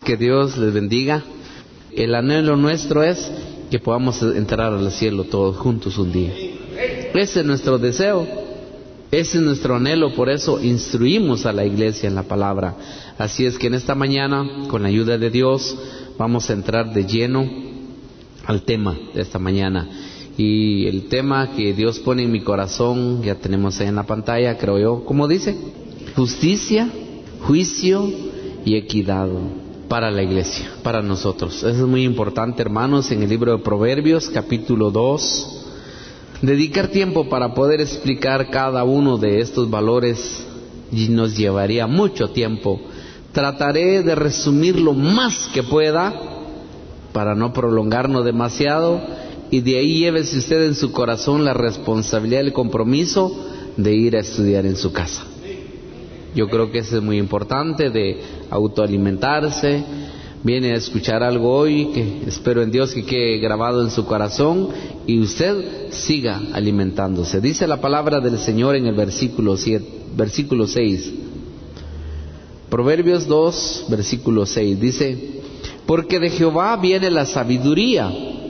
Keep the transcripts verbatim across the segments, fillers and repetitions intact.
Que Dios les bendiga. El anhelo nuestro es que podamos entrar al cielo todos juntos un día. Ese es nuestro deseo, ese es nuestro anhelo. Por eso instruimos a la iglesia en la palabra. Así es que en esta mañana, con la ayuda de Dios, vamos a entrar de lleno al tema de esta mañana. Y el tema que Dios pone en mi corazón, ya tenemos ahí en la pantalla, creo yo, ¿cómo dice? Justicia, juicio y equidad para la iglesia, para nosotros. Eso es muy importante, hermanos, en el libro de Proverbios, capítulo dos. Dedicar tiempo para poder explicar cada uno de estos valores y nos llevaría mucho tiempo. Trataré de resumir lo más que pueda para no prolongarnos demasiado, y de ahí llévese usted en su corazón la responsabilidad y el compromiso de ir a estudiar en su casa. Yo creo que eso es muy importante, de autoalimentarse. Viene a escuchar algo hoy que espero en Dios que quede grabado en su corazón y usted siga alimentándose. Dice la palabra del Señor en el versículo siete, versículo seis. Proverbios dos, versículo seis. Dice: porque de Jehová viene la sabiduría,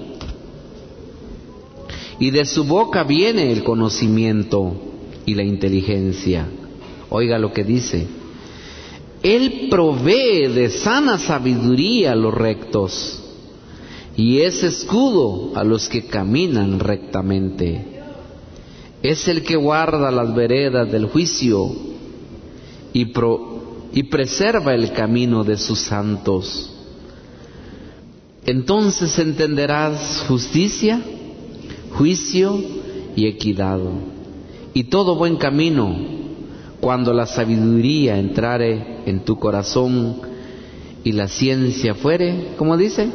y de su boca viene el conocimiento y la inteligencia. Oiga lo que dice: Él provee de sana sabiduría a los rectos, y es escudo a los que caminan rectamente. Es el que guarda las veredas del juicio y, pro, y preserva el camino de sus santos. Entonces entenderás justicia, juicio y equidad, y todo buen camino, cuando la sabiduría entrare en tu corazón y la ciencia fuere, ¿cómo dice?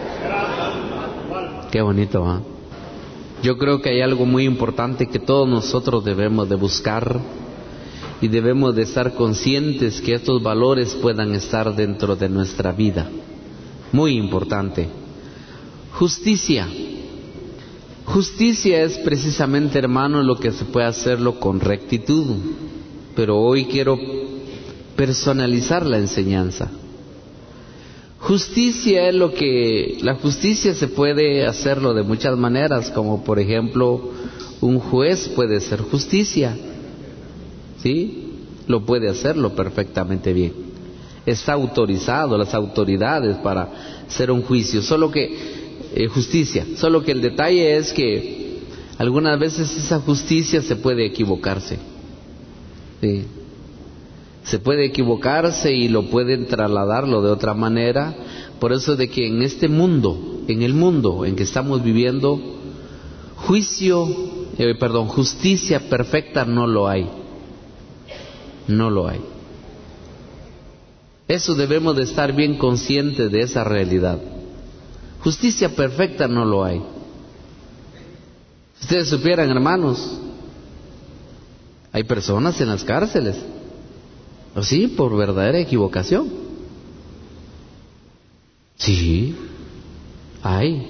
Qué bonito, ¿eh? Yo creo que hay algo muy importante que todos nosotros debemos de buscar, y debemos de estar conscientes que estos valores puedan estar dentro de nuestra vida. Muy importante. Justicia. Justicia es precisamente, hermano, lo que se puede hacerlo con rectitud. Pero hoy quiero personalizar la enseñanza. Justicia es lo que... La justicia se puede hacerlo de muchas maneras, como por ejemplo, un juez puede hacer justicia. ¿Sí? Lo puede hacerlo perfectamente bien. Está autorizado, las autoridades, para hacer un juicio. Solo que... Eh, justicia. Solo que el detalle es que algunas veces esa justicia se puede equivocarse. Sí. Se puede equivocarse y lo pueden trasladarlo de otra manera. Por eso de que en este mundo, en el mundo en que estamos viviendo, juicio, eh, perdón, justicia perfecta no lo hay. No lo hay. Eso debemos de estar bien conscientes de esa realidad. Justicia perfecta no lo hay. Si ustedes supieran, hermanos, hay personas en las cárceles, ¿o sí? Por verdadera equivocación. Sí, hay.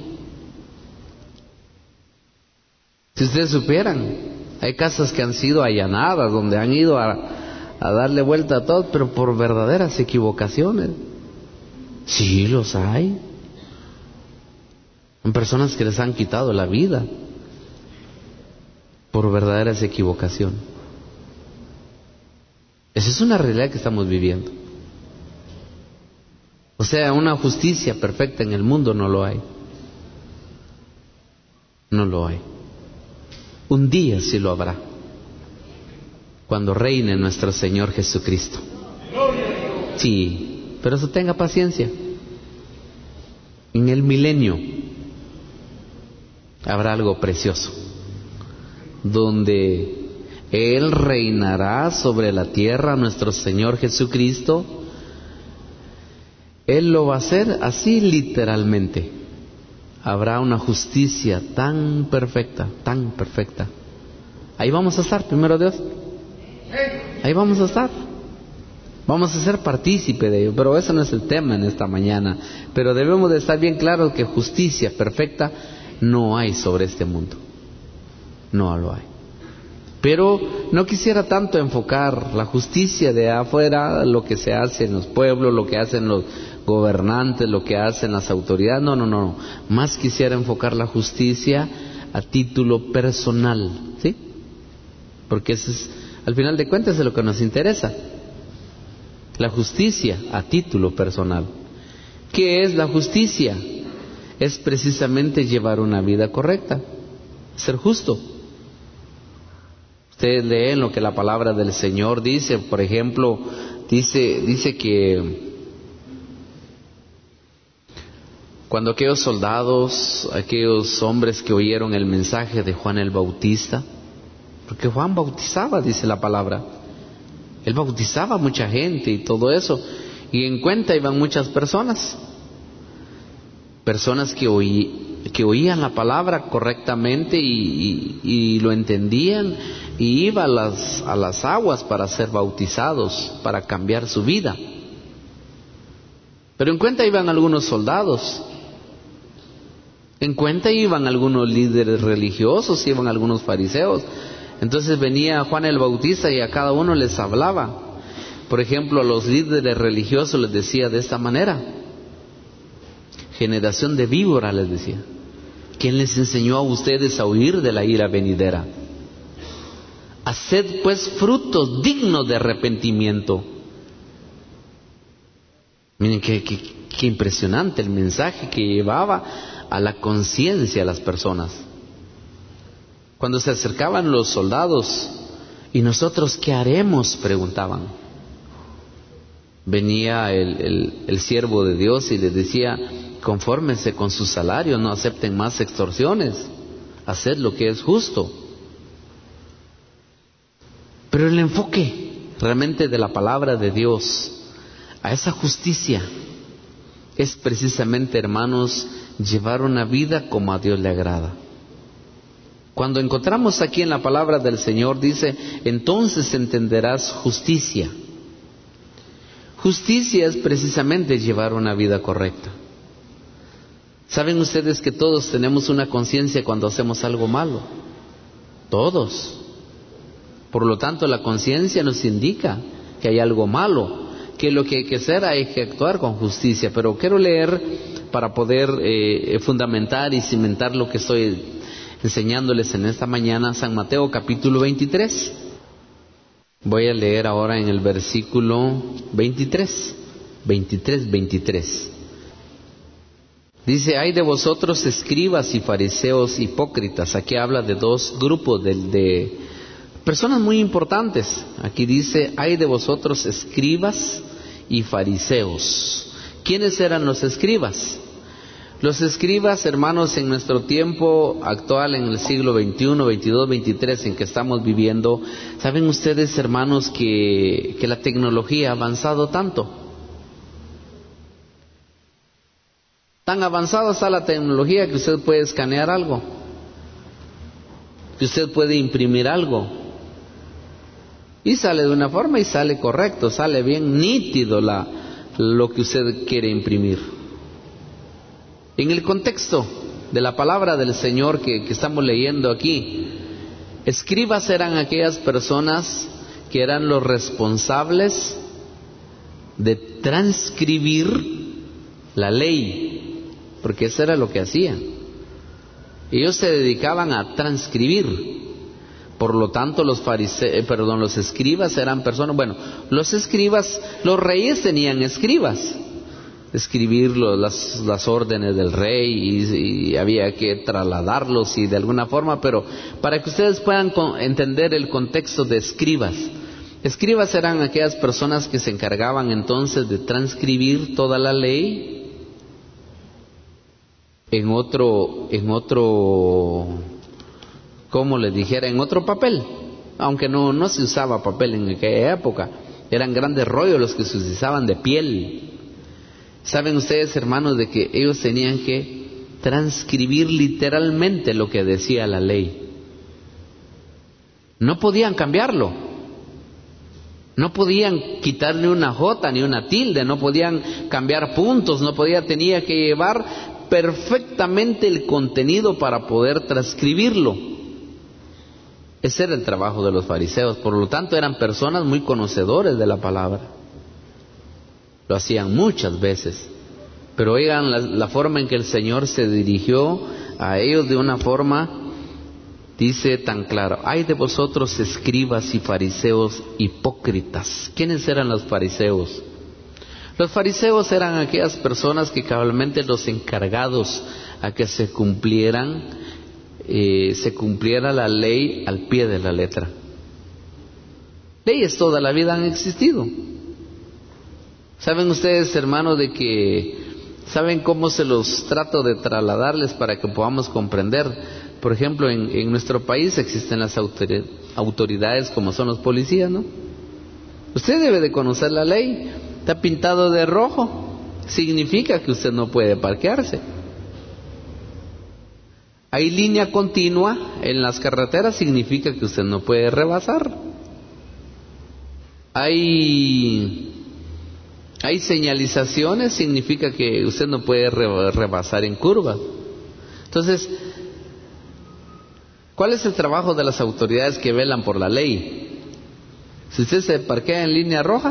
Si ustedes supieran, hay casas que han sido allanadas, donde han ido a, a darle vuelta a todo, pero por verdaderas equivocaciones. Sí, los hay. Hay personas que les han quitado la vida por verdaderas equivocaciones. Esa es una realidad que estamos viviendo. O sea, una justicia perfecta en el mundo no lo hay. No lo hay. Un día sí lo habrá, cuando reine nuestro Señor Jesucristo. Sí, pero eso tenga paciencia. En el milenio habrá algo precioso, donde Él reinará sobre la tierra, nuestro Señor Jesucristo. Él lo va a hacer así literalmente. Habrá una justicia tan perfecta, tan perfecta. Ahí vamos a estar, primero Dios. Ahí vamos a estar. Vamos a ser partícipe de ello, pero eso no es el tema en esta mañana. Pero debemos de estar bien claros que justicia perfecta no hay sobre este mundo. No lo hay. Pero no quisiera tanto enfocar la justicia de afuera, lo que se hace en los pueblos, lo que hacen los gobernantes, lo que hacen las autoridades. No, no, no. Más quisiera enfocar la justicia a título personal, ¿sí? Porque eso es, al final de cuentas, es lo que nos interesa. La justicia a título personal. ¿Qué es la justicia? Es precisamente llevar una vida correcta, ser justo. Ustedes leen lo que la palabra del Señor dice. Por ejemplo, dice, dice que cuando aquellos soldados, aquellos hombres que oyeron el mensaje de Juan el Bautista, porque Juan bautizaba, dice la palabra, él bautizaba a mucha gente y todo eso, y en cuenta iban muchas personas, personas que, oí, que oían la palabra correctamente y, y, y lo entendían, y iban a las, a las aguas para ser bautizados, para cambiar su vida. Pero en cuenta iban algunos soldados, en cuenta iban algunos líderes religiosos, iban algunos fariseos. Entonces venía Juan el Bautista y a cada uno les hablaba. Por ejemplo, a los líderes religiosos les decía de esta manera: generación de víbora, les decía, ¿quién les enseñó a ustedes a huir de la ira venidera? Haced pues frutos dignos de arrepentimiento. Miren qué, qué, qué impresionante el mensaje que llevaba a la conciencia a las personas. Cuando se acercaban los soldados, ¿y nosotros qué haremos?, preguntaban. Venía el, el, el siervo de Dios y les decía: confórmense con su salario, no acepten más extorsiones, haced lo que es justo. Pero el enfoque realmente de la palabra de Dios a esa justicia es precisamente, hermanos, llevar una vida como a Dios le agrada. Cuando encontramos aquí en la palabra del Señor, dice: entonces entenderás justicia. Justicia es precisamente llevar una vida correcta. ¿Saben ustedes que todos tenemos una conciencia cuando hacemos algo malo? Todos. Por lo tanto, la conciencia nos indica que hay algo malo, que lo que hay que hacer, hay que actuar con justicia. Pero quiero leer para poder eh, fundamentar y cimentar lo que estoy enseñándoles en esta mañana, San Mateo capítulo veintitrés. Voy a leer ahora en el versículo veintitrés, veintitrés, veintitrés. Dice: ay de vosotros, escribas y fariseos hipócritas. Aquí habla de dos grupos de, de personas muy importantes. Aquí dice: ay de vosotros, escribas y fariseos. ¿Quiénes eran los escribas? Los escribas, hermanos, en nuestro tiempo actual, en el siglo veintiuno, veintidós, veintitrés, en que estamos viviendo, ¿saben ustedes, hermanos, que, que la tecnología ha avanzado tanto? Tan avanzada está la tecnología que usted puede escanear algo, que usted puede imprimir algo, y sale de una forma y sale correcto, sale bien nítido la, lo que usted quiere imprimir. En el contexto de la palabra del Señor que, que estamos leyendo aquí, escribas eran aquellas personas que eran los responsables de transcribir la ley, porque eso era lo que hacían. Ellos se dedicaban a transcribir. Por lo tanto, los fariseos, perdón, los escribas eran personas, bueno, los escribas, los reyes tenían escribas, escribir las, las órdenes del rey, y, y había que trasladarlos y de alguna forma, pero para que ustedes puedan con, entender el contexto de escribas. Escribas eran aquellas personas que se encargaban entonces de transcribir toda la ley en otro, en otro, como les dijera, en otro papel, aunque no, no se usaba papel en aquella época, eran grandes rollos los que se usaban de piel. ¿Saben ustedes, hermanos, de que ellos tenían que transcribir literalmente lo que decía la ley? No podían cambiarlo, no podían quitarle una jota ni una tilde, no podían cambiar puntos, no podía, tenía que llevar perfectamente el contenido para poder transcribirlo. Ese era el trabajo de los fariseos. Por lo tanto, eran personas muy conocedores de la palabra. Lo hacían muchas veces. Pero oigan la, la forma en que el Señor se dirigió a ellos, de una forma, dice tan claro: ay de vosotros, escribas y fariseos hipócritas. ¿Quiénes eran los fariseos? Los fariseos eran aquellas personas que cabalmente los encargados a que se cumplieran, eh, se cumpliera la ley al pie de la letra. Leyes toda la vida han existido. ¿Saben ustedes, hermanos, de que, saben cómo se los trato de trasladarles para que podamos comprender? Por ejemplo, en, en nuestro país existen las autoridades como son los policías, ¿no? Usted debe de conocer la ley. Está pintado de rojo, significa que usted no puede parquearse. Hay línea continua en las carreteras, significa que usted no puede rebasar. Hay, hay señalizaciones, significa que usted no puede rebasar en curva. Entonces, ¿cuál es el trabajo de las autoridades que velan por la ley? Si usted se parquea en línea roja,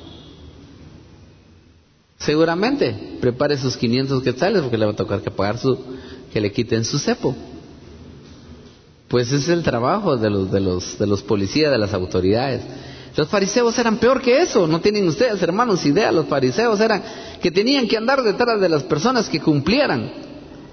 seguramente prepare sus quinientos quetzales, porque le va a tocar que pagar su, que le quiten su cepo. Pues ese es el trabajo de los, de los, de los policías, de las autoridades. Los fariseos eran peor que eso. No tienen ustedes, hermanos, idea. Los fariseos eran que tenían que andar detrás de las personas que cumplieran.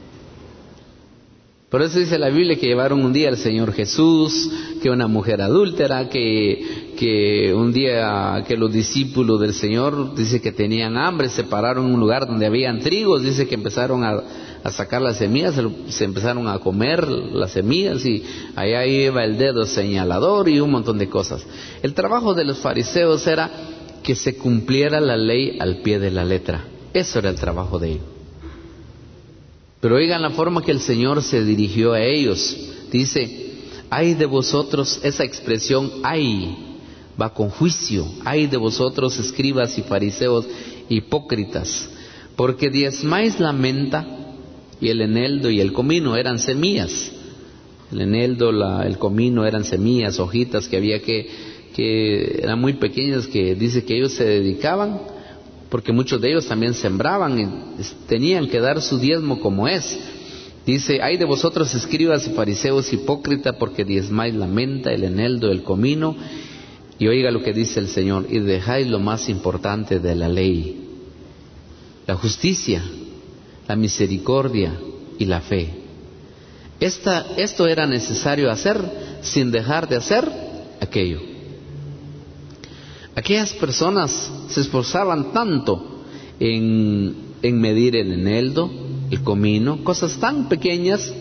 Por eso dice la Biblia que llevaron un día al Señor Jesús, que una mujer adúltera, que, que un día que los discípulos del Señor, dice que tenían hambre, se pararon en un lugar donde habían trigos, dice que empezaron a, a sacar las semillas, se, se empezaron a comer las semillas y allá iba el dedo señalador y un montón de cosas. El trabajo de los fariseos era que se cumpliera la ley al pie de la letra. Eso era el trabajo de ellos. Pero oigan la forma que el Señor se dirigió a ellos. Dice: ay de vosotros, esa expresión ay va con juicio. Ay de vosotros, escribas y fariseos hipócritas, porque diezmáis la menta y el eneldo y el comino. Eran semillas. El eneldo, la, el comino eran semillas, hojitas que había que, que eran muy pequeñas, que dice que ellos se dedicaban, porque muchos de ellos también sembraban y tenían que dar su diezmo como es. Dice: ay de vosotros, escribas y fariseos hipócritas, porque diezmáis la menta, el eneldo, el comino. Y oiga lo que dice el Señor: y dejáis lo más importante de la ley, la justicia, la misericordia y la fe. Esta, esto era necesario hacer sin dejar de hacer aquello. Aquellas personas se esforzaban tanto en, en medir el eneldo, el comino, cosas tan pequeñas,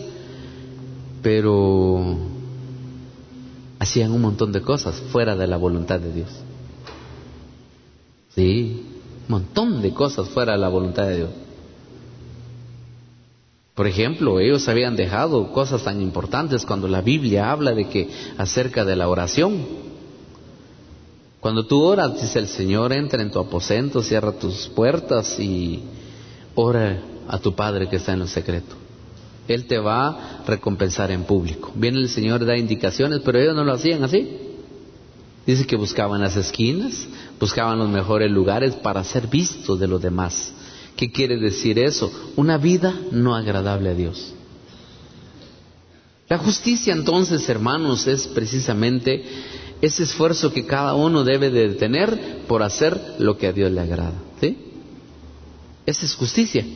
pero hacían un montón de cosas fuera de la voluntad de Dios. Sí, un montón de cosas fuera de la voluntad de Dios. Por ejemplo, ellos habían dejado cosas tan importantes cuando la Biblia habla de que acerca de la oración. Cuando tú oras, dice el Señor: entra en tu aposento, cierra tus puertas y ora a tu Padre que está en lo secreto. Él te va a recompensar en público. Viene el Señor, da indicaciones, pero ellos no lo hacían así. Dice que buscaban las esquinas, buscaban los mejores lugares para ser vistos de los demás. ¿Qué quiere decir eso? Una vida no agradable a Dios. La justicia, entonces, hermanos, es precisamente ese esfuerzo que cada uno debe de tener por hacer lo que a Dios le agrada. ¿Sí? Esa es justicia.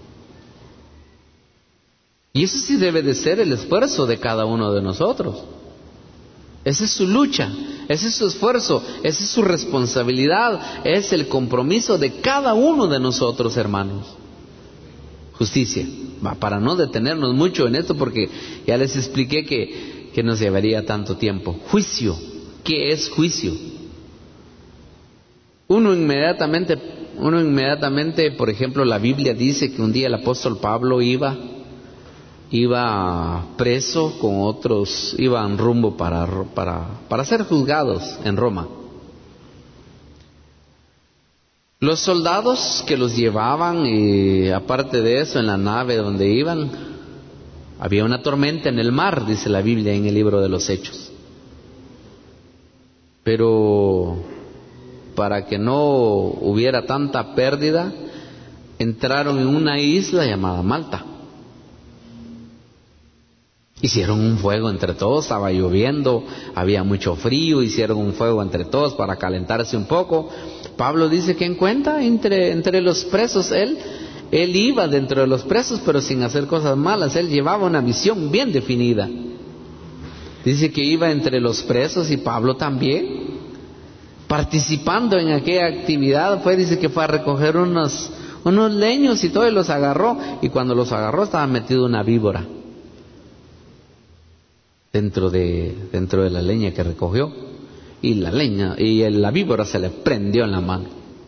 Y eso sí debe de ser el esfuerzo de cada uno de nosotros. Esa es su lucha, ese es su esfuerzo, esa es su responsabilidad, es el compromiso de cada uno de nosotros, hermanos. Justicia. Para no detenernos mucho en esto, porque ya les expliqué que, que nos llevaría tanto tiempo. Juicio. ¿Qué es juicio? Uno inmediatamente, uno inmediatamente, por ejemplo, la Biblia dice que un día el apóstol Pablo iba, iba preso con otros, iban rumbo para, para, para ser juzgados en Roma. Los soldados que los llevaban, y aparte de eso, en la nave donde iban, había una tormenta en el mar, dice la Biblia en el libro de los Hechos. Pero para que no hubiera tanta pérdida, entraron en una isla llamada Malta. Hicieron un fuego entre todos, estaba lloviendo, había mucho frío, hicieron un fuego entre todos para calentarse un poco. Pablo dice que encuentra entre, entre los presos, él, él iba dentro de los presos, pero sin hacer cosas malas, él llevaba una visión bien definida. Dice que iba entre los presos y Pablo también, participando en aquella actividad, fue, dice que fue a recoger unos, unos leños y todo, y los agarró, y cuando los agarró estaba metido una víbora dentro de, dentro de la leña que recogió, y la leña, y la víbora se le prendió en la mano.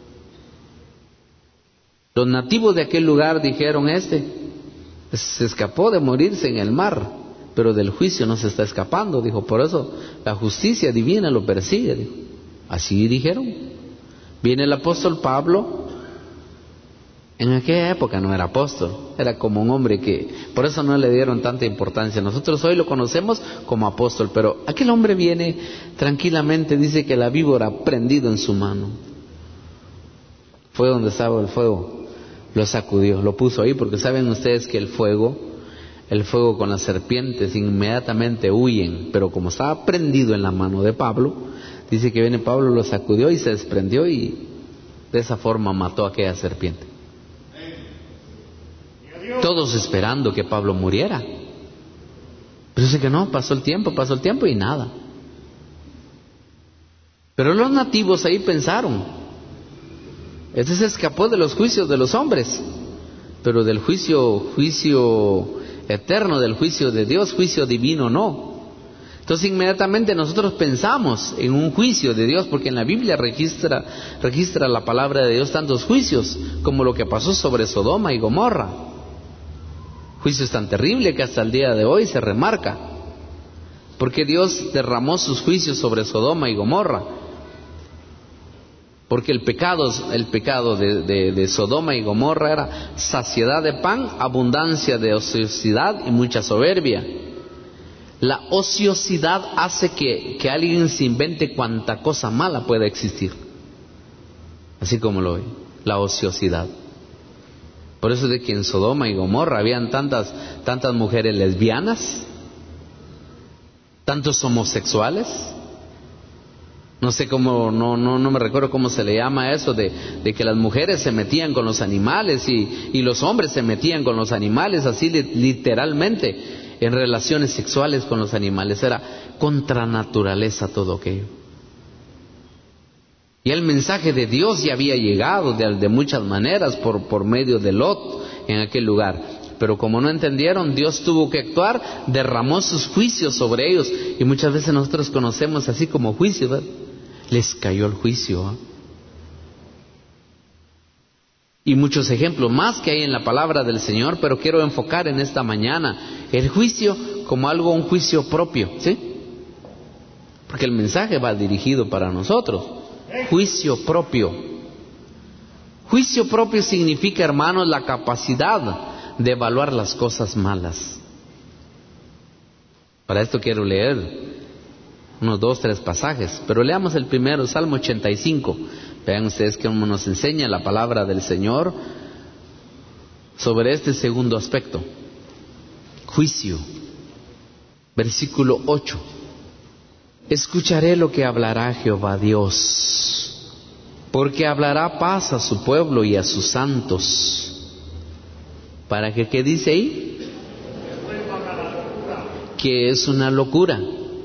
Los nativos de aquel lugar dijeron, este se escapó de morirse en el mar, pero del juicio no se está escapando, dijo, por eso la justicia divina lo persigue, dijo. Así dijeron. Viene el apóstol Pablo. En aquella época no era apóstol, era como un hombre que, por eso no le dieron tanta importancia. Nosotros hoy lo conocemos como apóstol, pero aquel hombre viene tranquilamente, dice que la víbora ha prendido en su mano. Fue donde estaba el fuego, lo sacudió, lo puso ahí, porque saben ustedes que el fuego, el fuego con las serpientes inmediatamente huyen, pero como estaba prendido en la mano de Pablo, dice que viene Pablo, lo sacudió y se desprendió, y de esa forma mató a aquella serpiente. Todos esperando que Pablo muriera. Pero dice que no, pasó el tiempo, pasó el tiempo y nada. Pero los nativos ahí pensaron, este se escapó de los juicios de los hombres, pero del juicio, juicio eterno, del juicio de Dios, juicio divino no. Entonces inmediatamente nosotros pensamos en un juicio de Dios, porque en la Biblia registra, registra la palabra de Dios tantos juicios como lo que pasó sobre Sodoma y Gomorra. Juicios tan terribles que hasta el día de hoy se remarca, porque Dios derramó sus juicios sobre Sodoma y Gomorra, porque el pecado, el pecado de, de, de Sodoma y Gomorra era saciedad de pan, abundancia de ociosidad y mucha soberbia. La ociosidad hace que, que alguien se invente cuanta cosa mala pueda existir, así como lo ve, la ociosidad. Por eso de que en Sodoma y Gomorra habían tantas, tantas mujeres lesbianas, tantos homosexuales. No sé cómo, no, no, no me recuerdo cómo se le llama eso, de, de que las mujeres se metían con los animales y, y los hombres se metían con los animales, así literalmente, en relaciones sexuales con los animales. Era contra naturaleza todo aquello. Y el mensaje de Dios ya había llegado de, de muchas maneras por, por medio de Lot en aquel lugar. Pero como no entendieron, Dios tuvo que actuar, derramó sus juicios sobre ellos. Y muchas veces nosotros conocemos así como juicio, ¿verdad? Les cayó el juicio, ¿eh? Y muchos ejemplos más que hay en la palabra del Señor, pero quiero enfocar en esta mañana el juicio como algo, un juicio propio, ¿sí? Porque el mensaje va dirigido para nosotros. Juicio propio. Juicio propio significa, hermanos, la capacidad de evaluar las cosas malas. Para esto quiero leer unos dos, tres pasajes, pero leamos el primero, Salmo ochenta y cinco. Vean ustedes cómo nos enseña la palabra del Señor sobre este segundo aspecto. Juicio. Versículo ocho. Escucharé lo que hablará Jehová Dios, porque hablará paz a su pueblo y a sus santos. ¿Para que qué dice ahí? Que es una locura.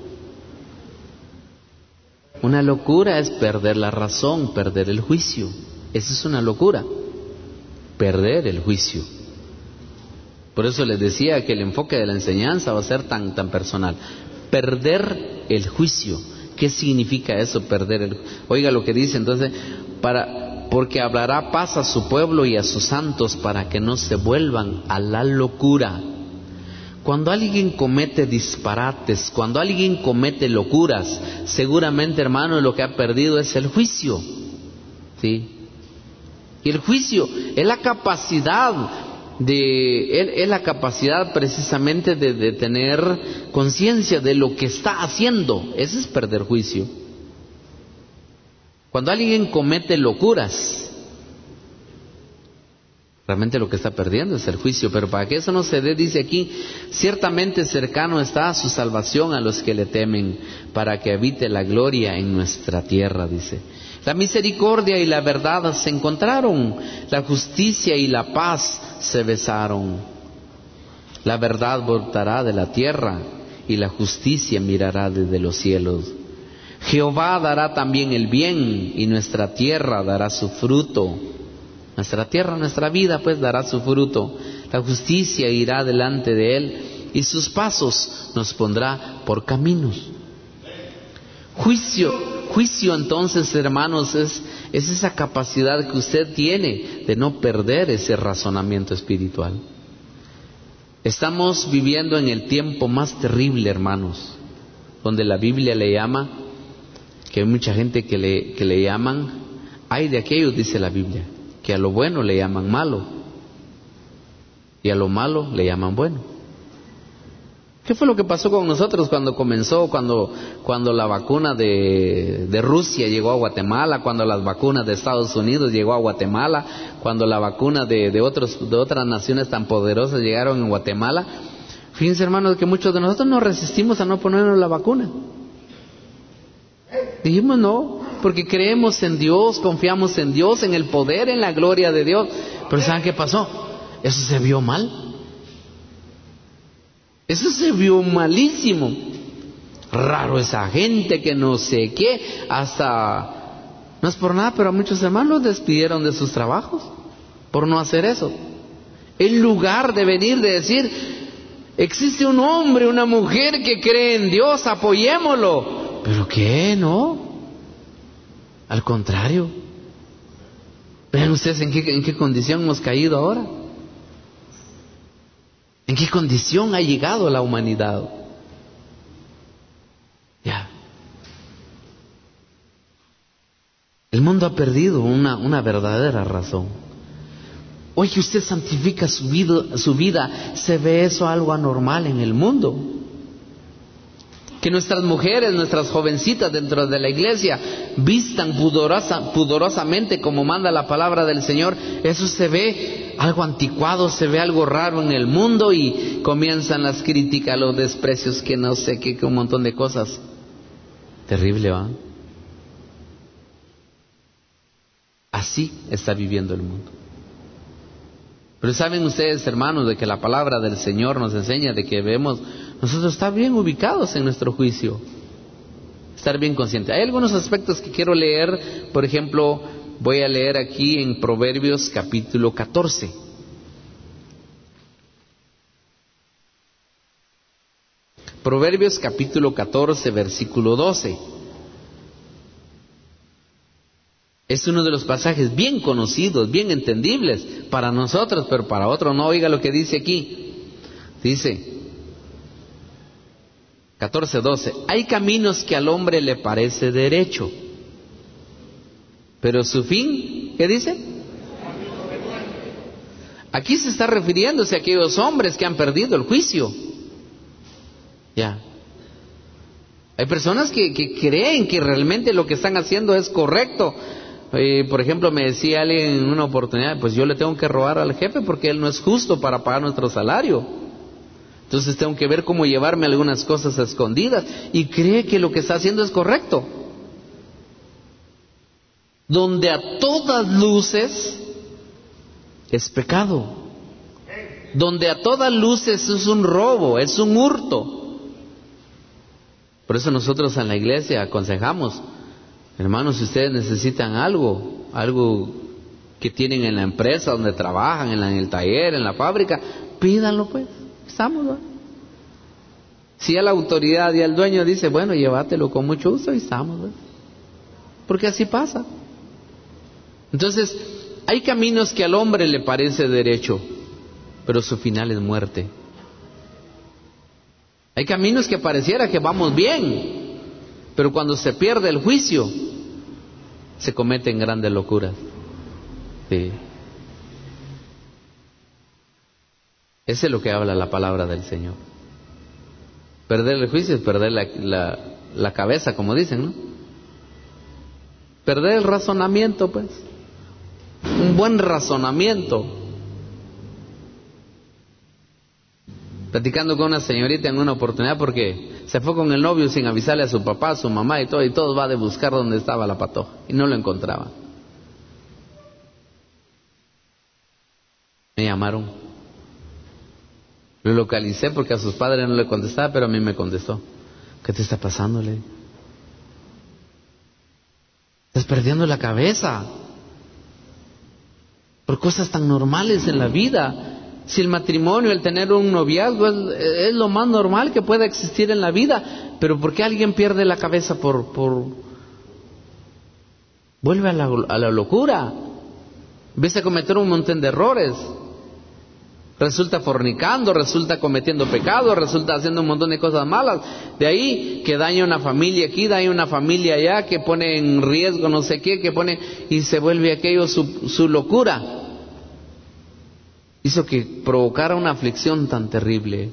Una locura es perder la razón, perder el juicio. Esa es una locura, perder el juicio. Por eso les decía que el enfoque de la enseñanza va a ser tan, tan personal. Perder el juicio. ¿Qué significa eso, perder el juicio? Oiga lo que dice entonces, para, porque hablará paz a su pueblo y a sus santos para que no se vuelvan a la locura. Cuando alguien comete disparates, cuando alguien comete locuras, seguramente, hermano, lo que ha perdido es el juicio, ¿sí? Y el juicio es la capacidad de, es, es la capacidad precisamente de, de tener conciencia de lo que está haciendo. Ese es perder juicio. Cuando alguien comete locuras, realmente lo que está perdiendo es el juicio. Pero para que eso no se dé, dice aquí, ciertamente cercano está su salvación a los que le temen, para que habite la gloria en nuestra tierra, dice. La misericordia y la verdad se encontraron, la justicia y la paz se besaron. La verdad brotará de la tierra y la justicia mirará desde los cielos. Jehová dará también el bien y nuestra tierra dará su fruto. Nuestra tierra, nuestra vida, pues dará su fruto. La justicia irá delante de él y sus pasos nos pondrá por caminos. Juicio, juicio entonces, hermanos, es, es esa capacidad que usted tiene de no perder ese razonamiento espiritual. Estamos viviendo en el tiempo más terrible, hermanos, donde la Biblia le llama, que hay mucha gente que le, que le llaman, ay de aquellos, dice la Biblia, que a lo bueno le llaman malo y a lo malo le llaman bueno. ¿Qué fue lo que pasó con nosotros cuando comenzó, cuando, cuando la vacuna de, de Rusia llegó a Guatemala, cuando las vacunas de Estados Unidos llegó a Guatemala, cuando la vacuna de, de, otros, de otras naciones tan poderosas llegaron en Guatemala? Fíjense, hermanos, que muchos de nosotros nos resistimos a no ponernos la vacuna. Dijimos no, porque creemos en Dios, confiamos en Dios, en el poder, en la gloria de Dios. Pero ¿saben qué pasó? Eso se vio mal. Eso se vio malísimo. Raro esa gente que no sé qué, hasta, no es por nada, pero a muchos hermanos despidieron de sus trabajos por no hacer eso. En lugar de venir de decir, existe un hombre, una mujer que cree en Dios, apoyémoslo. ¿Pero qué? No. Al contrario. Vean ustedes en qué, en qué condición hemos caído ahora. ¿En qué condición ha llegado la humanidad? Ya. El mundo ha perdido una, una verdadera razón. Hoy que usted santifica su vida, su vida, se ve eso algo anormal en el mundo. Que nuestras mujeres, nuestras jovencitas dentro de la iglesia vistan pudorosa, pudorosamente como manda la palabra del Señor. Eso se ve algo anticuado, se ve algo raro en el mundo y comienzan las críticas, los desprecios, que no sé qué, que un montón de cosas. Terrible, ¿va? Así está viviendo el mundo. Pero saben ustedes, hermanos, de que la palabra del Señor nos enseña de que debemos nosotros estar bien ubicados en nuestro juicio, estar bien conscientes. Hay algunos aspectos que quiero leer. Por ejemplo, voy a leer aquí en Proverbios capítulo catorce. Proverbios capítulo catorce, versículo doce. Es uno de los pasajes bien conocidos, bien entendibles para nosotros, pero para otros no. Oiga lo que dice aquí. Dice catorce doce, hay caminos que al hombre le parece derecho, pero su fin, ¿qué dice? Aquí se está refiriéndose a aquellos hombres que han perdido el juicio. Ya. Hay personas que, que creen que realmente lo que están haciendo es correcto. Eh, por ejemplo, me decía alguien en una oportunidad, pues yo le tengo que robar al jefe porque él no es justo para pagar nuestro salario. Entonces tengo que ver cómo llevarme algunas cosas escondidas. Y cree que lo que está haciendo es correcto. Donde a todas luces es pecado. Donde a todas luces es un robo, es un hurto. Por eso nosotros en la iglesia aconsejamos, hermanos, si ustedes necesitan algo, algo que tienen en la empresa donde trabajan, en, la, en el taller, en la fábrica, pídanlo pues. Estamos, ¿no? Si ya la autoridad y el dueño dice, bueno, llévatelo con mucho gusto, y estamos, ¿no? Porque así pasa. Entonces, hay caminos que al hombre le parece derecho, pero su final es muerte. Hay caminos que pareciera que vamos bien, pero cuando se pierde el juicio, se cometen grandes locuras. Sí. Ese es lo que habla la palabra del Señor. Perder el juicio es perder la, la, la cabeza, como dicen, ¿no? Perder el razonamiento, pues. Un buen razonamiento. Platicando con una señorita en una oportunidad, porque se fue con el novio sin avisarle a su papá, a su mamá y todo, y todo va de buscar dónde estaba la patoja, y no lo encontraba. Me llamaron. Lo localicé porque a sus padres no le contestaba, pero a mí me contestó. ¿Qué te está pasando, le? Estás perdiendo la cabeza por cosas tan normales en la vida. Si el matrimonio, el tener un noviazgo es, es lo más normal que pueda existir en la vida, pero ¿por qué alguien pierde la cabeza por, por... vuelve a la, a la locura? Empieza a cometer un montón de errores. Resulta fornicando, resulta cometiendo pecados, resulta haciendo un montón de cosas malas. De ahí que daña una familia aquí, daña una familia allá, que pone en riesgo no sé qué, que pone, y se vuelve aquello su, su locura. Hizo que provocara una aflicción tan terrible.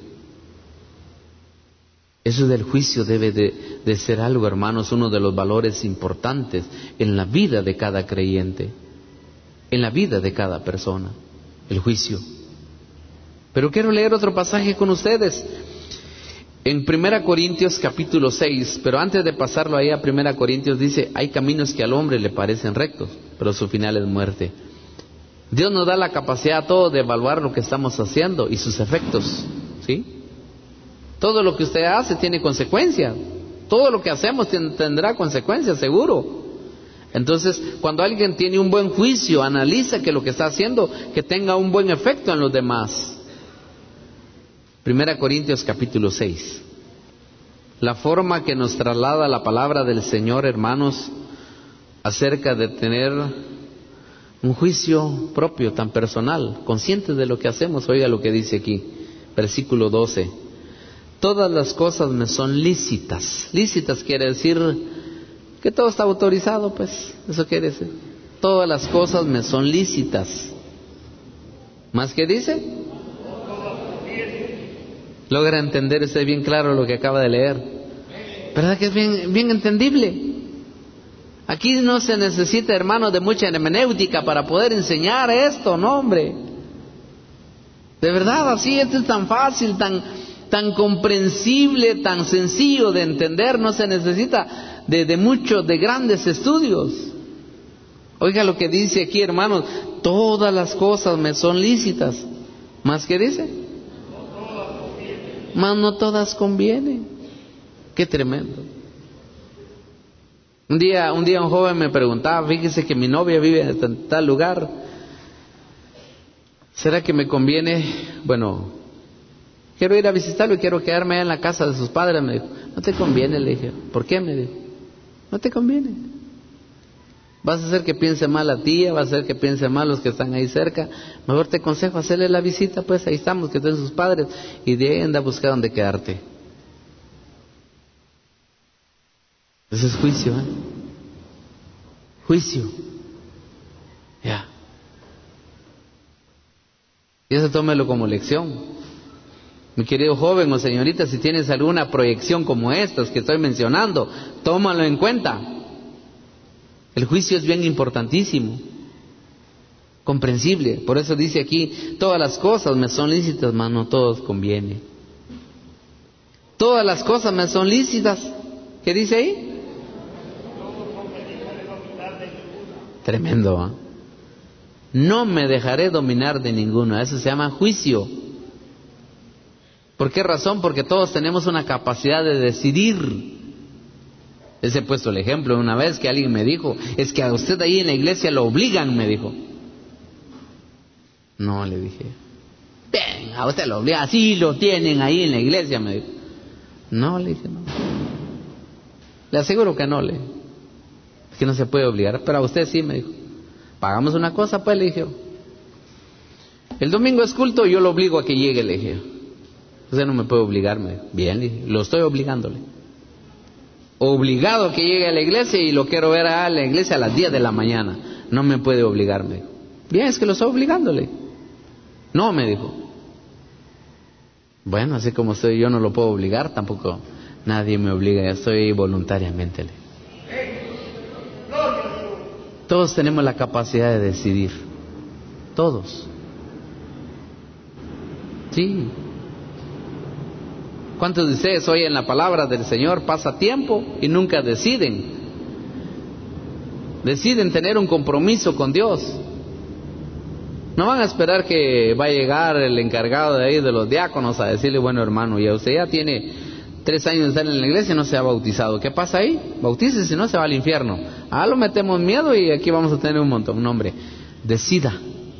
Eso del juicio debe de, de ser algo, hermanos, uno de los valores importantes en la vida de cada creyente, en la vida de cada persona, el juicio. Pero quiero leer otro pasaje con ustedes, en Primera Corintios capítulo seis, pero antes de pasarlo ahí a Primera Corintios dice, hay caminos que al hombre le parecen rectos, pero su final es muerte. Dios nos da la capacidad a todos de evaluar lo que estamos haciendo y sus efectos, ¿sí? Todo lo que usted hace tiene consecuencias. Todo lo que hacemos tendrá consecuencias, seguro. Entonces, cuando alguien tiene un buen juicio, analiza que lo que está haciendo, que tenga un buen efecto en los demás. Primera Corintios capítulo seis. La forma que nos traslada la palabra del Señor, hermanos, acerca de tener un juicio propio, tan personal, conscientes de lo que hacemos. Oiga lo que dice aquí, versículo doce. Todas las cosas me son lícitas. Lícitas quiere decir que todo está autorizado, pues. Eso quiere decir. Todas las cosas me son lícitas. ¿Más qué dice? ¿Logra entender usted bien claro lo que acaba de leer? ¿Verdad que es bien, bien entendible? Aquí no se necesita, hermano, de mucha hermenéutica para poder enseñar esto, no, hombre. De verdad, así, esto es tan fácil, tan, tan comprensible, tan sencillo de entender, no se necesita de, de muchos, de grandes estudios. Oiga lo que dice aquí, hermanos, todas las cosas me son lícitas. ¿Más qué dice? Mas no todas convienen. Qué tremendo. Un día, un día un joven me preguntaba, fíjese que mi novia vive en tal lugar, ¿será que me conviene? Bueno, quiero ir a visitarlo y quiero quedarme allá en la casa de sus padres. Me dijo, no te conviene, le dije. ¿Por qué? Me dijo, no te conviene. Vas a hacer que piense mal la tía, vas a hacer que piense mal los que están ahí cerca. Mejor te aconsejo hacerle la visita, pues ahí estamos, que estén sus padres, y de ahí anda a buscar dónde quedarte. Ese es juicio, ¿eh? Juicio. Ya. Y eso tómelo como lección. Mi querido joven o señorita, si tienes alguna proyección como estas que estoy mencionando, tómalo en cuenta. El juicio es bien importantísimo, comprensible. Por eso dice aquí, todas las cosas me son lícitas, mas no todos conviene. Todas las cosas me son lícitas. ¿Qué dice ahí? Tremendo, ¿eh? No me dejaré dominar de ninguno. Eso se llama juicio. ¿Por qué razón? Porque todos tenemos una capacidad de decidir. Les he puesto el ejemplo una vez que alguien me dijo, es que a usted ahí en la iglesia lo obligan, me dijo. No, le dije, bien, a usted lo obligan, así lo tienen ahí en la iglesia, me dijo. No, le dije, no. Le aseguro que no, le dije. Es que no se puede obligar, pero a usted sí, me dijo. Pagamos una cosa, pues, le dije. El domingo es culto, yo lo obligo a que llegue, le dije. Usted no me puede obligar, me dijo. Bien, le dije, lo estoy obligándole. Obligado a que llegue a la iglesia y lo quiero ver a la iglesia a las diez de la mañana. No me puede obligar, me dijo. Bien, es que lo estoy obligándole. No, me dijo. Bueno, así como estoy, yo no lo puedo obligar, tampoco nadie me obliga, yo estoy voluntariamente. Todos tenemos la capacidad de decidir. Todos. Sí. ¿Cuántos de ustedes oyen la palabra del Señor, pasa tiempo y nunca deciden? Deciden tener un compromiso con Dios. No van a esperar que va a llegar el encargado de ahí de los diáconos a decirle, bueno hermano, ya usted ya tiene tres años de estar en la iglesia y no se ha bautizado. ¿Qué pasa ahí? Bautícese, si no se va al infierno. Ah, lo metemos miedo y aquí vamos a tener un montón. Un hombre, decida.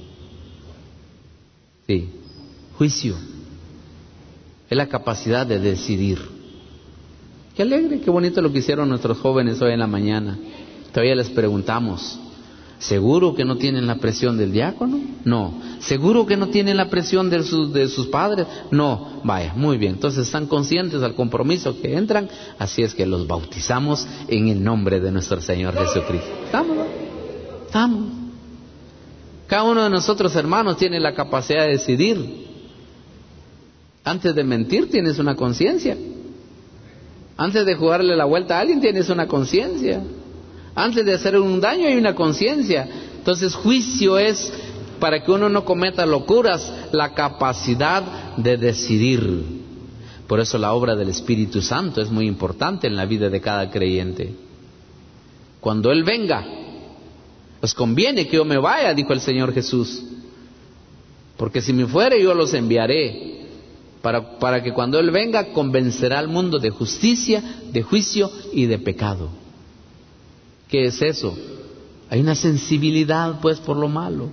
Sí, juicio. Es la capacidad de decidir. Qué alegre, qué bonito lo que hicieron nuestros jóvenes hoy en la mañana. Todavía les preguntamos, ¿seguro que no tienen la presión del diácono? No. ¿Seguro que no tienen la presión de sus, de sus padres? No. Vaya, muy bien. Entonces están conscientes al compromiso que entran, así es que los bautizamos en el nombre de nuestro Señor Jesucristo. ¿Estamos? Estamos. Cada uno de nosotros, hermanos, tiene la capacidad de decidir. Antes de mentir tienes una conciencia. Antes de jugarle la vuelta a alguien tienes una conciencia. Antes de hacer un daño hay una conciencia. Entonces juicio es, para que uno no cometa locuras, la capacidad de decidir. Por eso la obra del Espíritu Santo es muy importante en la vida de cada creyente. Cuando Él venga, os conviene que yo me vaya, dijo el Señor Jesús, porque si me fuere yo los enviaré, para, para que cuando Él venga convencerá al mundo de justicia, de juicio y de pecado. ¿Qué es eso? Hay una sensibilidad pues por lo malo.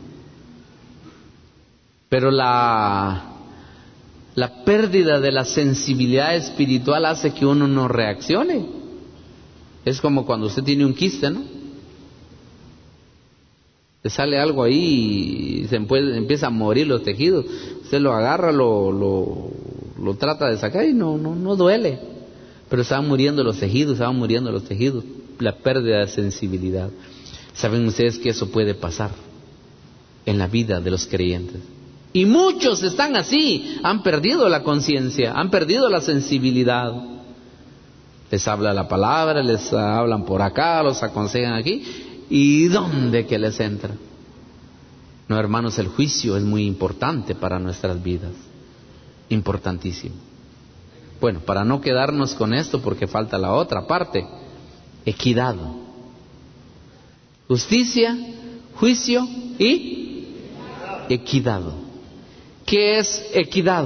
Pero la, la pérdida de la sensibilidad espiritual hace que uno no reaccione. Es como cuando usted tiene un quiste, ¿no? Le sale algo ahí y se puede, empieza a morir los tejidos. Usted lo agarra, lo, lo, lo trata de sacar y no, no, no duele. Pero se van muriendo los tejidos, se van muriendo los tejidos. La pérdida de sensibilidad. ¿Saben ustedes que eso puede pasar en la vida de los creyentes? Y muchos están así, han perdido la conciencia, han perdido la sensibilidad. Les habla la palabra, les hablan por acá, los aconsejan aquí, ¿y dónde que les entra? No, hermanos, el juicio es muy importante para nuestras vidas, importantísimo. Bueno, para no quedarnos con esto, porque falta la otra parte, equidad, justicia, juicio y equidad. ¿Qué es equidad?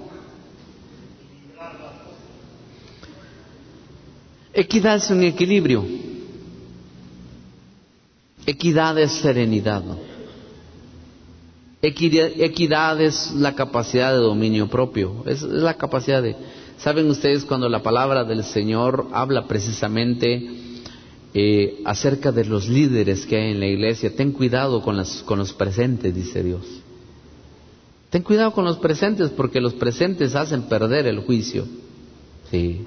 Equidad es un equilibrio. Equidad es serenidad. Equidad, equidad es la capacidad de dominio propio. Es, es la capacidad de... ¿Saben ustedes cuando la palabra del Señor habla precisamente eh, acerca de los líderes que hay en la iglesia? Ten cuidado con, las, con los presentes, dice Dios. Ten cuidado con los presentes, porque los presentes hacen perder el juicio. Sí.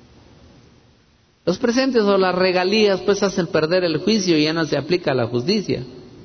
Los presentes o las regalías pues hacen perder el juicio y ya no se aplica la justicia.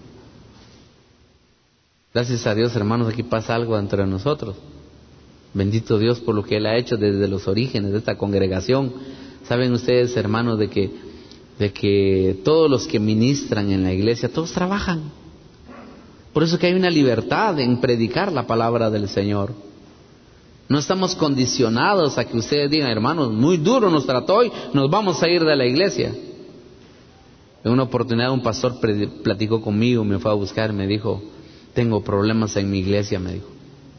Gracias a Dios, hermanos, aquí pasa algo dentro de nosotros. Bendito Dios por lo que Él ha hecho desde los orígenes de esta congregación. Saben ustedes, hermanos, de que, de que todos los que ministran en la iglesia, todos trabajan. Por eso que hay una libertad en predicar la palabra del Señor. No estamos condicionados a que ustedes digan, hermanos, muy duro nos trató hoy, nos vamos a ir de la iglesia. En una oportunidad un pastor platicó conmigo, me fue a buscar, me dijo, tengo problemas en mi iglesia, me dijo.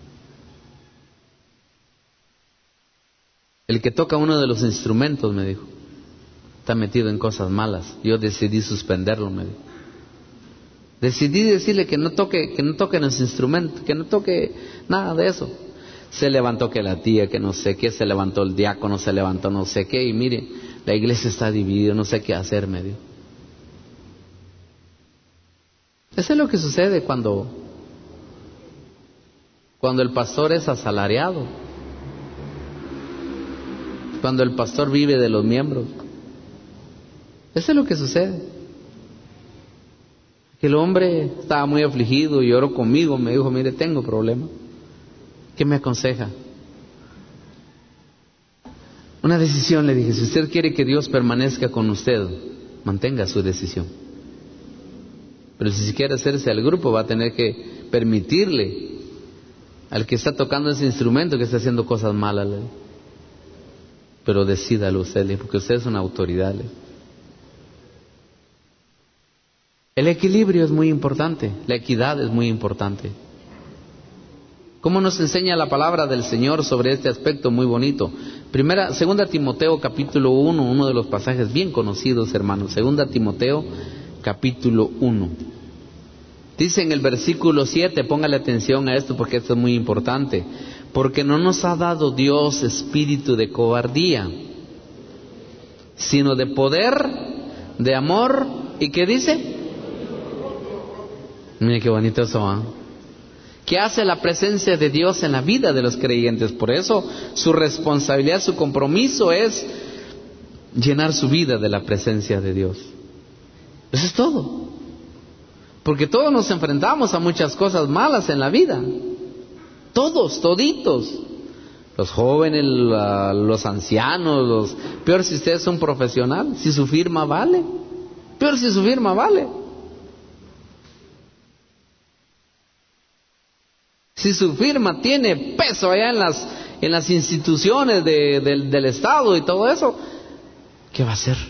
El que toca uno de los instrumentos, me dijo, está metido en cosas malas. Yo decidí suspenderlo, me dijo. Decidí decirle que no toque, que no toque los instrumentos, que no toque nada de eso. Se levantó que la tía, que no sé qué, se levantó el diácono, se levantó no sé qué, y mire, la iglesia está dividida, no sé qué hacer, me dijo. Eso es lo que sucede cuando, cuando el pastor es asalariado, cuando el pastor vive de los miembros. Eso es lo que sucede. Que el hombre estaba muy afligido y oró conmigo, me dijo, mire, tengo problema. ¿Qué me aconseja? Una decisión, le dije, si usted quiere que Dios permanezca con usted, mantenga su decisión. Pero si quiere hacerse al grupo, va a tener que permitirle al que está tocando ese instrumento que está haciendo cosas malas. Pero decídalo usted, porque usted es una autoridad. El equilibrio es muy importante, la equidad es muy importante. ¿Cómo nos enseña la palabra del Señor sobre este aspecto muy bonito? Primera, segunda Timoteo capítulo uno, uno de los pasajes bien conocidos, hermanos. Segunda Timoteo capítulo uno. Dice en el versículo siete, póngale atención a esto porque esto es muy importante. Porque no nos ha dado Dios espíritu de cobardía, sino de poder, de amor, ¿y qué dice? Mire qué bonito eso, ¿eh? ¿Qué hace la presencia de Dios en la vida de los creyentes? Por eso su responsabilidad, su compromiso es llenar su vida de la presencia de Dios. Eso es todo. Porque todos nos enfrentamos a muchas cosas malas en la vida. Todos, toditos. Los jóvenes, la, los ancianos, los... peor si usted es un profesional, si su firma vale. Peor si su firma vale. Si su firma tiene peso allá en las, en las instituciones de, de, del Estado y todo eso, ¿qué va a hacer?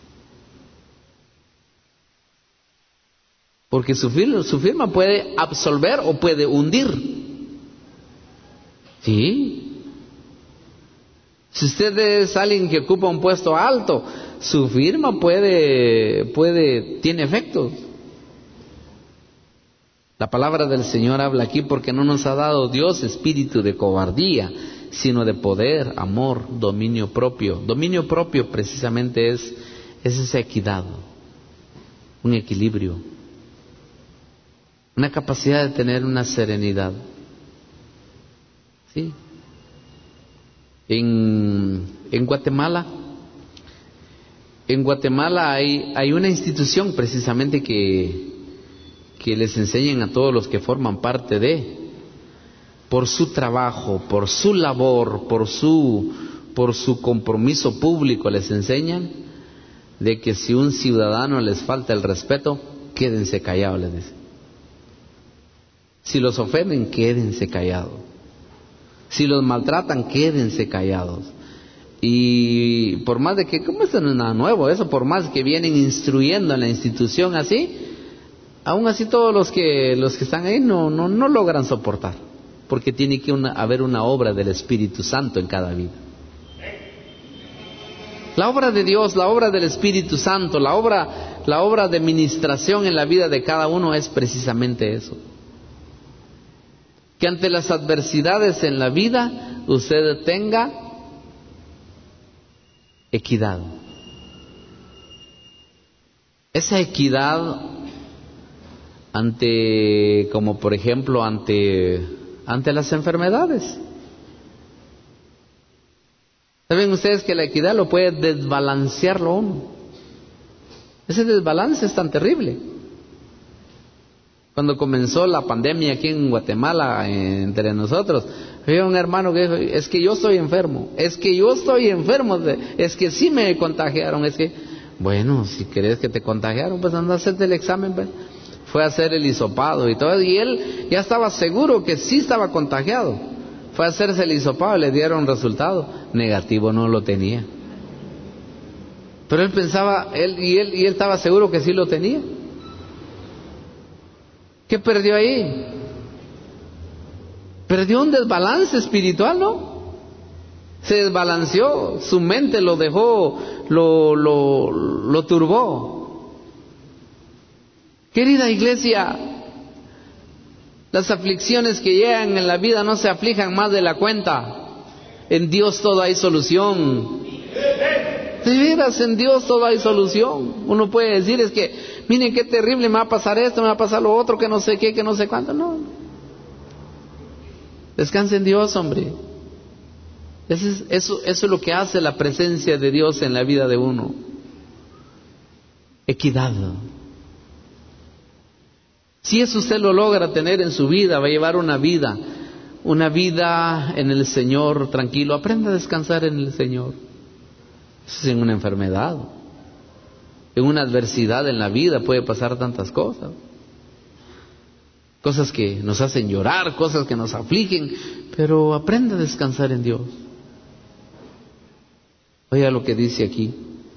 Porque su firma, su firma puede absolver o puede hundir. ¿Sí? Si usted es alguien que ocupa un puesto alto, su firma puede, puede, tiene efectos. La palabra del Señor habla aquí porque no nos ha dado Dios espíritu de cobardía, sino de poder, amor, dominio propio. Dominio propio precisamente es, es esa equidad, un equilibrio, una capacidad de tener una serenidad. ¿Sí? En, en Guatemala, en Guatemala hay, hay una institución precisamente que que les enseñen a todos los que forman parte de, por su trabajo, por su labor, por su, por su compromiso público, les enseñan de que si un ciudadano les falta el respeto, quédense callados, les dicen. Si los ofenden, quédense callados. Si los maltratan, quédense callados. Y por más de que, como esto no es nada nuevo, eso por más que vienen instruyendo en la institución así, aún así todos los que los que están ahí no no no logran soportar, porque tiene que una, haber una obra del Espíritu Santo en cada vida. La obra de Dios, la obra del Espíritu Santo, la obra la obra de ministración en la vida de cada uno es precisamente eso. Que ante las adversidades en la vida usted tenga equidad. Esa equidad ante, como por ejemplo ante, ante las enfermedades. ¿Saben ustedes que la equidad lo puede desbalancearlo uno? Ese desbalance es tan terrible. Cuando comenzó la pandemia aquí en Guatemala, entre nosotros, había un hermano que dijo, es que yo estoy enfermo, es que yo estoy enfermo, es que sí me contagiaron, es que, bueno, si querés que te contagiaron, pues anda a hacerte el examen, pues. Fue a hacer el hisopado y todo, y él ya estaba seguro que sí estaba contagiado. Fue a hacerse el hisopado, le dieron resultado negativo, no lo tenía. Pero él pensaba, él y él y él estaba seguro que sí lo tenía. ¿Qué perdió ahí? Perdió un desbalance espiritual, ¿no? Se desbalanceó, su mente lo dejó, lo lo lo turbó. Querida iglesia, las aflicciones que llegan en la vida no se aflijan más de la cuenta. En Dios todo hay solución. De veras, en Dios todo hay solución. Uno puede decir, es que, miren qué terrible, me va a pasar esto, me va a pasar lo otro, que no sé qué, que no sé cuánto. No. Descanse en Dios, hombre. Eso es, eso, eso es lo que hace la presencia de Dios en la vida de uno. Equidad. Si eso usted lo logra tener en su vida, va a llevar una vida, una vida en el Señor tranquilo. Aprenda a descansar en el Señor. Eso es en una enfermedad, en una adversidad en la vida puede pasar tantas cosas. cosas que nos hacen llorar, cosas que nos afligen, pero aprende a descansar en Dios. Oiga lo que dice aquí: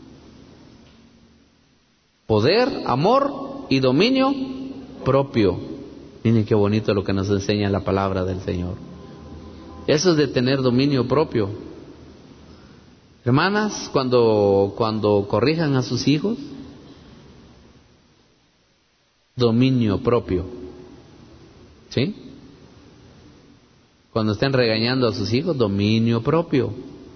poder, amor y dominio propio. Miren qué bonito lo que nos enseña la palabra del Señor. Eso es de tener dominio propio. Hermanas, cuando, cuando corrijan a sus hijos, dominio propio. ¿Sí? Cuando estén regañando a sus hijos, dominio propio.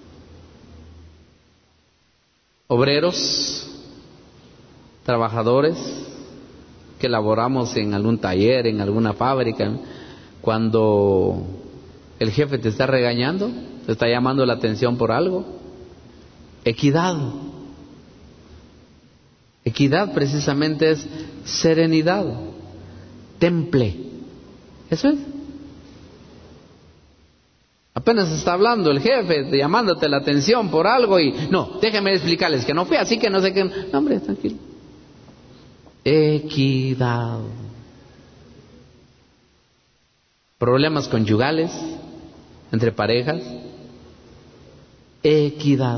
Obreros, trabajadores que laboramos en algún taller, en alguna fábrica, cuando el jefe te está regañando, te está llamando la atención por algo, equidad. Equidad precisamente es serenidad, temple. Eso es. Apenas está hablando el jefe, llamándote la atención por algo y no, déjenme explicarles que no fue así, que no sé qué. No, hombre, tranquilo. Equidad. Problemas conyugales entre parejas. Equidad.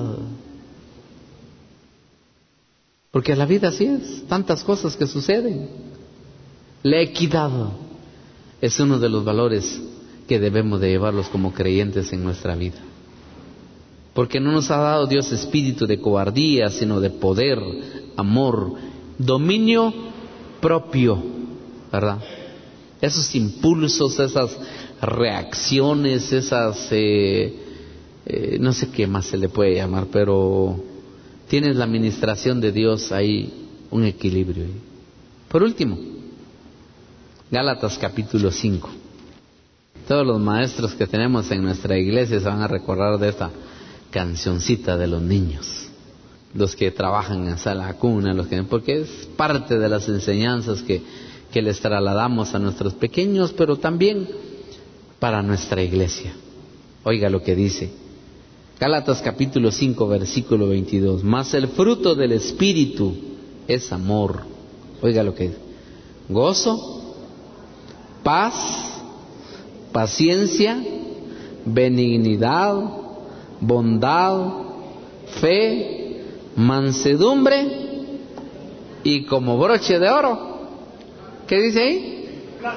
Porque la vida así es, tantas cosas que suceden. La equidad es uno de los valores que debemos de llevarlos como creyentes en nuestra vida. Porque no nos ha dado Dios espíritu de cobardía, sino de poder, amor, dominio propio, ¿verdad? Esos impulsos, esas reacciones, esas, eh, eh, no sé qué más se le puede llamar, pero tienes la administración de Dios ahí, un equilibrio. Por último, Gálatas capítulo cinco. Todos los maestros que tenemos en nuestra iglesia se van a recordar de esta cancioncita de los niños, los que trabajan en sala cuna, los que, porque es parte de las enseñanzas que, que les trasladamos a nuestros pequeños, pero también para nuestra iglesia. Oiga lo que dice Gálatas capítulo cinco versículo veintidós: mas el fruto del Espíritu es amor. Oiga lo que dice: gozo, paz, paciencia, benignidad, bondad, fe, mansedumbre y como broche de oro, ¿qué dice ahí?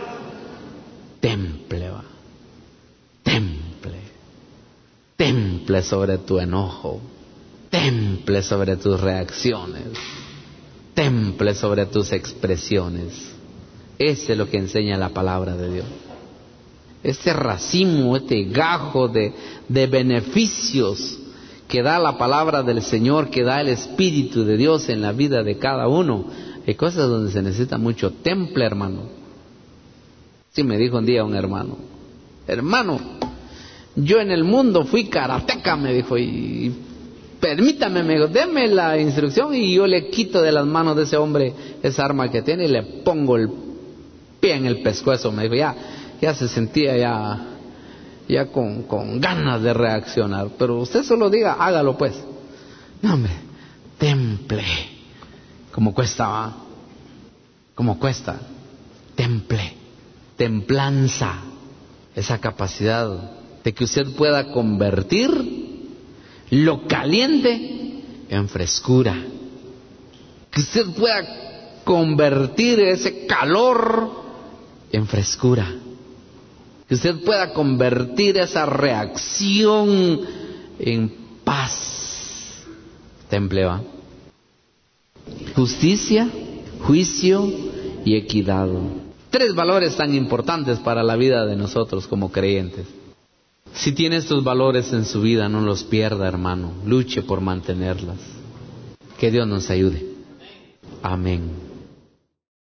Temple, va. Temple. Temple sobre tu enojo. Temple sobre tus reacciones. Temple sobre tus expresiones. Ese es lo que enseña la palabra de Dios. Este racimo, este gajo de, de beneficios que da la palabra del Señor, que da el Espíritu de Dios en la vida de cada uno. Hay cosas donde se necesita mucho temple, hermano. Sí me dijo un día un hermano: hermano, yo en el mundo fui karateca, me dijo, y permítame, me dijo, deme la instrucción y yo le quito de las manos de ese hombre esa arma que tiene y le pongo el pie en el pescuezo. Me dijo, ya, ya se sentía ya, ya con, con ganas de reaccionar. Pero usted solo diga, hágalo pues. No, hombre, temple. Como cuesta, ¿va? Como cuesta. Temple, templanza, esa capacidad de que usted pueda convertir lo caliente en frescura, que usted pueda convertir ese calor en frescura, que usted pueda convertir esa reacción en paz. Temple, ¿va? Justicia, juicio y equidad. Tres valores tan importantes para la vida de nosotros como creyentes. Si tiene estos valores en su vida, no los pierda, hermano. Luche por mantenerlas. Que Dios nos ayude. Amén.